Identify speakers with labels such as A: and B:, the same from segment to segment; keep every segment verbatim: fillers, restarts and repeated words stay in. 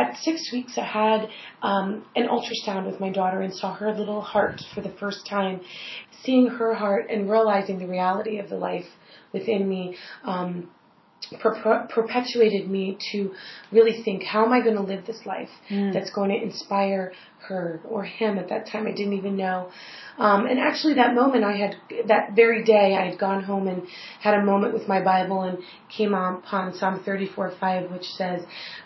A: at six weeks, I had um, an ultrasound with my daughter and saw her little heart for the first time. Seeing her heart and realizing the reality of the life within me um, per- perpetuated me to really think, how am I going to live this life mm. that's going to inspire her or him? At that time, I didn't even know. Um, and actually that moment I had, that very day, I had gone home and had a moment with my Bible and came upon Psalm thirty-four five, which says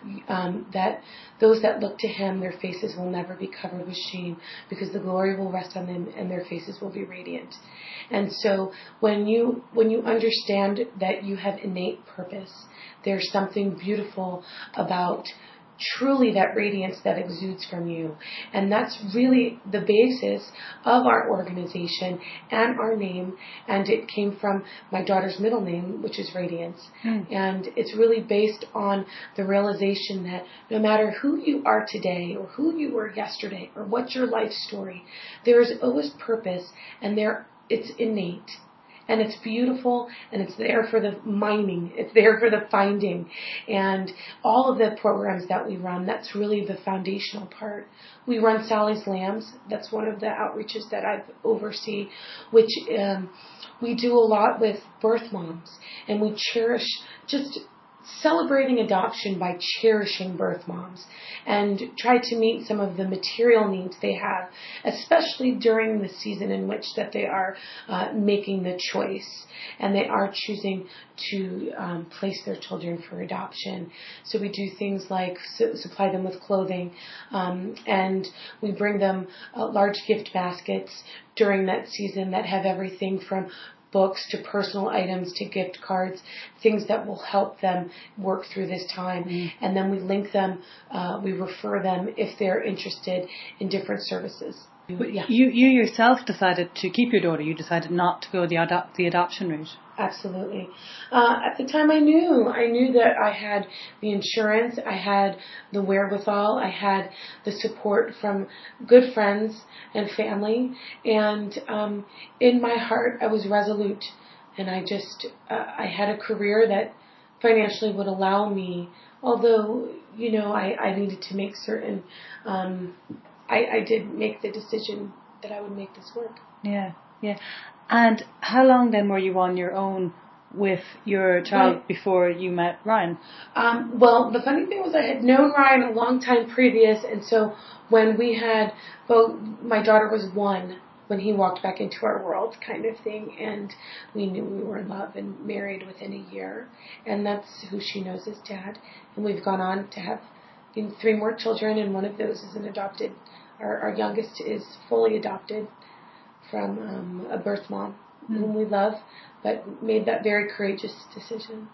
A: um, that those that look to him, their faces will never be covered with shame, because the glory will rest on them and their faces will be radiant. And so when you when you understand that you have innate purpose, there's something beautiful about truly that radiance that exudes from you. And that's really the basis of our organization and our name. And it came from my daughter's middle name, which is Radiance. Mm. And it's really based on the realization that no matter who you are today or who you were yesterday or what's your life story, there is always purpose, and there it's innate. And it's beautiful, and it's there for the mining. It's there for the finding. And all of the programs that we run, that's really the foundational part. We run Sally's Lambs. That's one of the outreaches that I oversee, which um, we do a lot with birth moms. And we cherish just celebrating adoption by cherishing birth moms and try to meet some of the material needs they have, especially during the season in which that they are uh, making the choice and they are choosing to um, place their children for adoption. So we do things like su- supply them with clothing, um, and we bring them uh, large gift baskets during that season that have everything from books to personal items to gift cards, things that will help them work through this time. Mm. And then we link them, uh, we refer them if they're interested in different services.
B: But yeah. You you yourself decided to keep your daughter. You decided not to go the adop- the adoption route.
A: Absolutely. Uh, at the time I knew. I knew that I had the insurance, I had the wherewithal, I had the support from good friends and family, and um, in my heart I was resolute, and I just, uh, I had a career that financially would allow me, although, you know, I, I needed to make certain, um, I, I did make the decision that I would make this work.
B: Yeah, yeah. And how long then were you on your own with your child right. before you met Ryan?
A: Um, well, the funny thing was I had known Ryan a long time previous, and so when we had both, my daughter was one when he walked back into our world, kind of thing, and we knew we were in love and married within a year, and that's who she knows as Dad. And we've gone on to have you know, three more children, and one of those is an adopted. Our, our youngest is fully adopted from um, a birth mom mm. whom we love, but made that very courageous decision.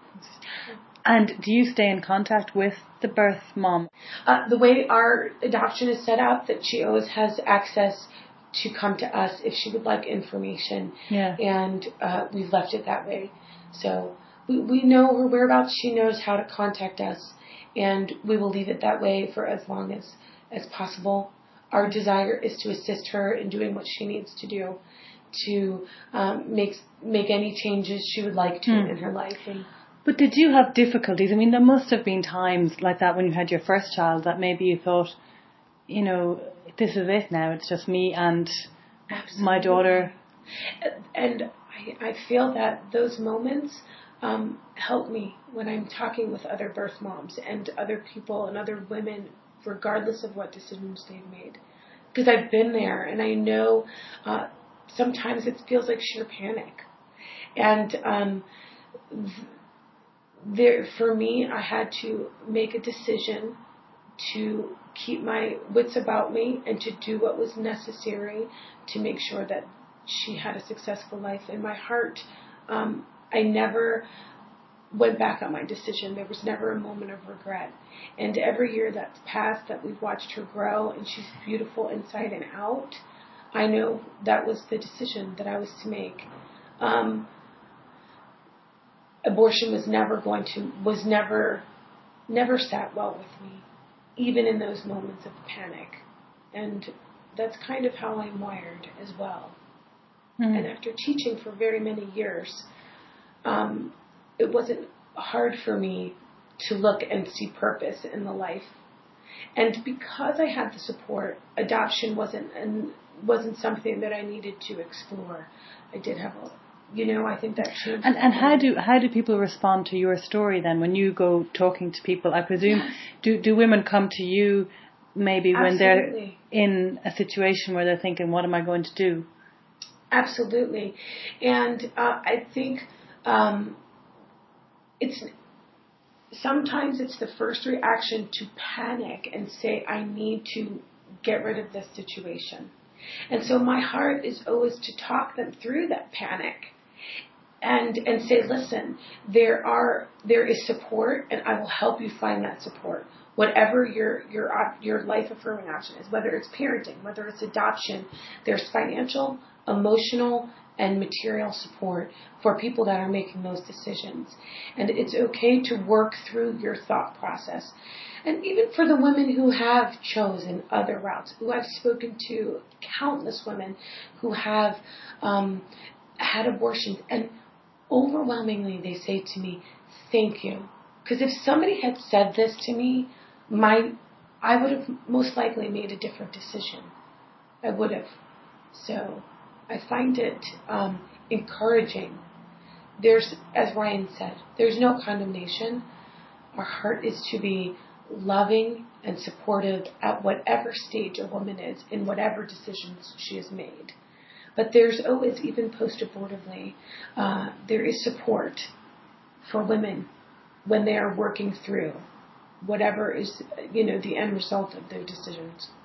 B: And do you stay in contact with the birth mom?
A: Uh, the way our adoption is set up, that she always has access to come to us if she would like information.
B: Yeah.
A: And uh, we've left it that way. So we, we know her whereabouts. She knows how to contact us, and we will leave it that way for as long as, as possible. Our desire is to assist her in doing what she needs to do to um, make make any changes she would like to mm. in her life. And
B: but did you have difficulties? I mean, there must have been times like that when you had your first child that maybe you thought, you know, this is it now. It's just me and Absolutely. my daughter.
A: And I, I feel that those moments um, help me when I'm talking with other birth moms and other people and other women, regardless of what decisions they've made. Because I've been there, and I know uh, sometimes it feels like sheer panic. And um, there, for me, I had to make a decision to keep my wits about me and to do what was necessary to make sure that she had a successful life. In my heart, um, I never went back on my decision. There was never a moment of regret. And every year that's passed that we've watched her grow and she's beautiful inside and out, I know that was the decision that I was to make. Um, abortion was never going to, was never, never sat well with me, even in those moments of panic. And that's kind of how I'm wired as well. Mm. And after teaching for very many years, um, it wasn't hard for me to look and see purpose in the life. And because I had the support, adoption wasn't and wasn't something that I needed to explore. I did have a, you know, I think that changed.
B: And and how do how do people respond to your story then when you go talking to people? I presume
A: Yes.
B: do do women come to you maybe when
A: Absolutely.
B: they're in a situation where they're thinking, what am I going to do?
A: Absolutely. And uh, I think um, it's sometimes it's the first reaction to panic and say, I need to get rid of this situation. And so my heart is always to talk them through that panic and and say, listen, there are there is support, and I will help you find that support. Whatever your your your life affirming option is, whether it's parenting, whether it's adoption, there's financial, emotional, and material support for people that are making those decisions. And it's okay to work through your thought process. And even for the women who have chosen other routes, who I've spoken to, countless women who have um, had abortions, and overwhelmingly they say to me, thank you. Because if somebody had said this to me, my I would have most likely made a different decision. I would have. So I find it um, encouraging. There's, as Ryan said, there's no condemnation. Our heart is to be loving and supportive at whatever stage a woman is in whatever decisions she has made. But there's always, even post-abortively, uh, there is support for women when they are working through whatever is, you know, the end result of their decisions.